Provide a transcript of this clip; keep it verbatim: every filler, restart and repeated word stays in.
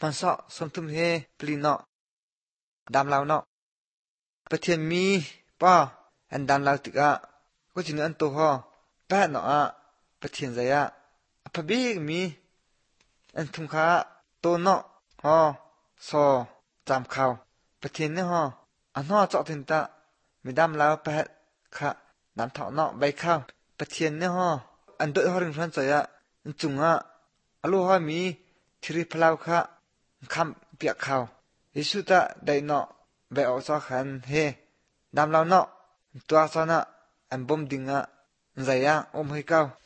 มันซอสมทุมเฮปลีเนาะดามลาวเนาะประเทศมีป้ออันดามลาวติกะก็จินอันโตฮอแปะเนาะอะประเทศใจอะพะบีกมีอันทุมคาโตเนาะฮอซอจามข่าวประเทศเนี่ยฮออันฮอเจาะถึงตะมีดามลาวแปะคะดามเถาะเนาะใบข้าวประเทศเนี่ยฮออันโดยฮอริงฟันใจอะจุงอะอโลฮอมีทริพลาวคะคำเปียกข้าวยิสุตะได้เนาะไปออกซอขันเฮดามลาวเนาะตัวซอนะอันบ่มดิงอะใจอะอมให้เก้า